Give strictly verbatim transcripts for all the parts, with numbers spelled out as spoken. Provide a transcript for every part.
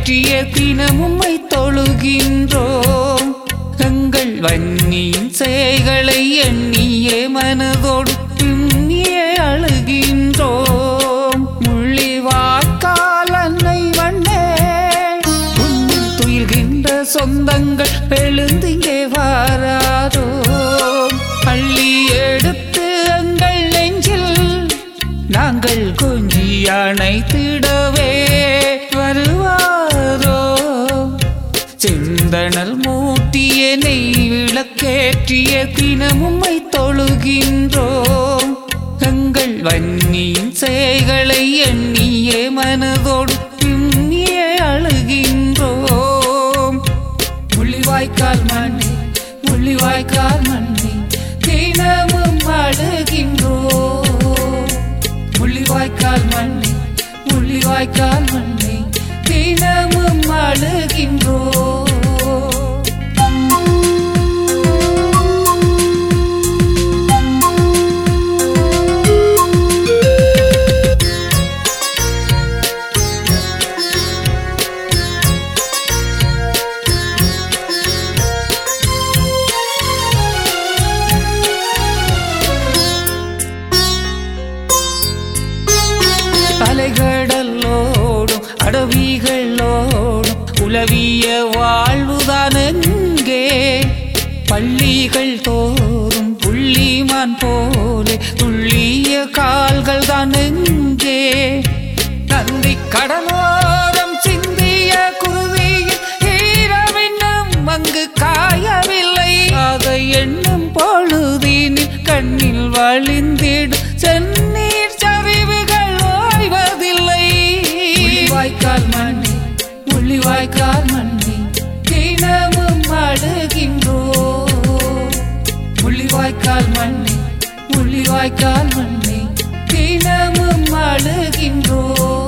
விளக்கேற்றிய தினம் உம்மை தொழுகின்றோம். எங்கள் வன்னியின் செயல்களை எண்ணியே மனதோடு பின்னியே அழுகின்றோம். முள்ளிவாய்க்கால் அன்னை வண்ணே உன்னில் துயில்கின்ற சொந்தங்கள் எழுந்திங்கே வாராதோ. பள்ளி எடுத்து எங்கள் நெஞ்சில் நாங்கள் கொஞ்சி அணைத்திடவே வருவாரோ. சிந்தனல் மூட்டிய நெய் விளக்கேற்றிய தினம் உம்மை தொழுகின்றோம். எங்கள் வன்னியின் செயல்களை எண்ணியே மனதோடு பின்னியே அழுகின்றோம். முள்ளிவாய்க்கால் மண்ணி முள்ளிவாய்க்கால் மண்ணி தினமும் அழுகின்றோம். முள்ளிவாய்க்கால் மண்ணி முள்ளிவாய்க்கால் மண்ணி தினமும் அழுகின்றோம். அலைகடலோடும் அடவிகளோடும் உலவிய வாழ்வுதான் எங்கே. பள்ளிகள் தோறும் புள்ளிமான் போலே துள்ளிய கால்கள் தான் எங்கே. நந்தி கடலோரம் சிந்திய குருவியில் ஈரமின்னும் அங்கு காயவில்லை. அதை எண்ணும் பொழுதினில் கண்ணில் வழிந்திடும் செந்நீர் சரிவுகள் ஓய்வதில்லை. முள்ளிவாய்க்கால் மண்ணி முள்ளிவாய்க்கால் மண்ணி தினமும் அழுகின்றோம். முள்ளிவாய்க்கால் மண்ணி முள்ளிவாய்க்கால் மண்ணி தினமும் அழுகின்றோம்.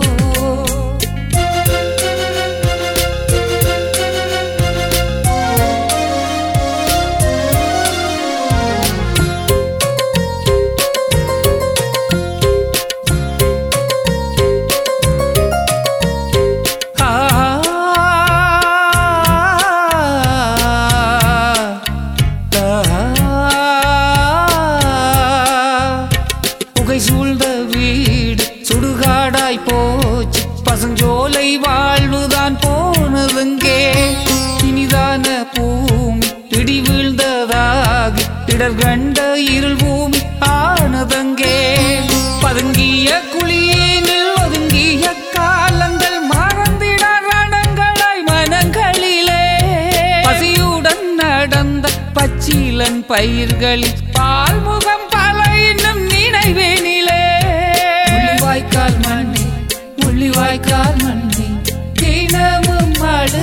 சூழ்ந்த வீடு சுடுகாடாய் போச்சு. பசஞ்சோலை வாழ்வுதான் போனதுங்கே. இனிதான பூமி இடி வீழ்ந்ததாகி இடர் கண்ட இருள் பூமி ஆனதங்கே. பதுங்கிய குழியினில் ஒதுங்கிய காலங்கள் மறந்திட ரணங்களாய் மனங்களிலே. பசியுடன் நடந்த பச்சிலன் பயிர்களில் பால்முகம் பல இன்னும் நினைவேனிலே. முள்ளிவாய்க்கால் மண்ணி முள்ளிவாய்க்கால் மண்ணி தினமும்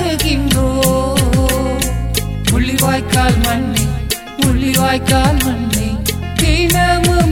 அழுகின்றோம். முள்ளிவாய்க்கால் மண்ணி முள்ளிவாய்க்கால் மண்ணி தினமும்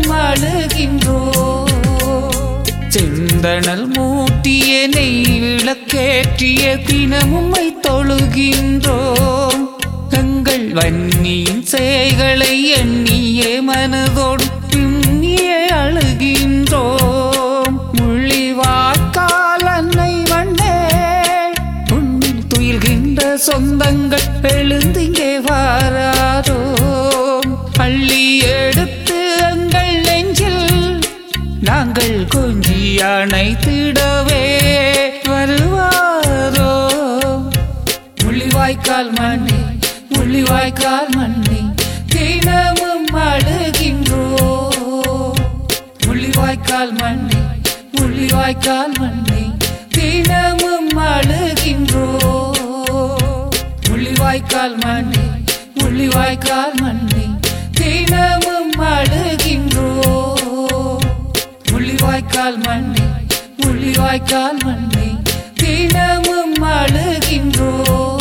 அழுகின்றோம். சிந்தனல் மூட்டிய நெய் விளக்கேற்றிய தினம் உம்மை தொழுகின்றோம். எங்கள் வன்னியின் செயல்களை எண்ணியே மனதோடு பின்னியே அழுகின்றோம். முள்ளிவாய்க்கால் அன்னை வண்ணே உன்னில் துயில்கின்ற சொந்தங்கள் எழுந்திங்கே வாராதோ. பள்ளி எடுத்து எங்கள் நெஞ்சில் நாங்கள் கொஞ்சி அணைத்திடவே வருவாரோ. முள்ளிவாய்க்கால் மண்ணி முள்ளிவாய்க்கால் மண்ணி தினமும் அழுகின்றோம். முள்ளிவாய்க்கால் மண்ணி முள்ளிவாய்க்கால் மண்ணி தினமும் அழுகின்றோம். முள்ளிவாய்க்கால் மண்ணி முள்ளிவாய்க்கால் மண்ணி தினமும் அழுகின்றோம். முள்ளிவாய்க்கால் மண்ணி முள்ளிவாய்க்கால் மண்ணி தினமும் அழுகின்றோம்.